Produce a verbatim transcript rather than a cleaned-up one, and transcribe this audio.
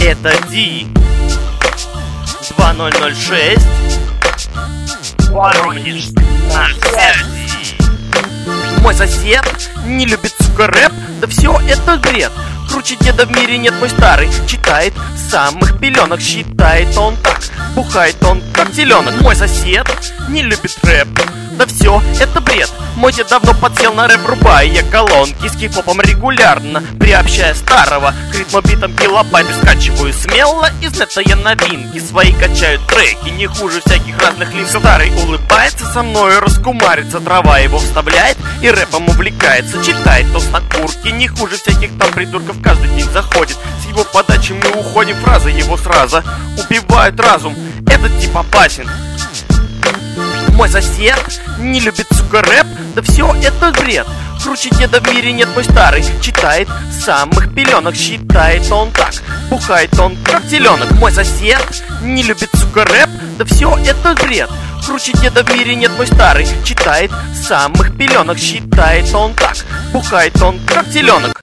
Это Ди два ноль ноль шесть Воронеж на связи. Мой сосед не любит, сука, рэп, да все это бред. Круче деда в мире нет, мой старый читает с самых пеленок. Считает он так, бухает он как теленок. Мой сосед не любит рэп, да все это бред. Мой дед давно подсел на рэп, рубая колонки с хип-хопом регулярно, приобщая старого к ритмобитам килобайты. Скачиваю смело из нета я новинки свои, качают треки не хуже всяких разных линков. Старый улыбается со мной, раскумарится, трава его вставляет и рэпом увлекается. Читает тост на куртке не хуже всяких там придурков, каждый день заходит. С его подачи мы уходим, фразы его сразу убивают разум. Этот тип опасен. Мой сосед не любит, сука, рэп, да все это бред. Круче деда в мире нет, мой старый читает с самых пеленок. Считает он так, бухает он как теленок. Мой сосед не любит, сука, рэп, да все это бред. Круче деда в мире нет, мой старый читает с самых пеленок. Считает он так, бухает он как теленок.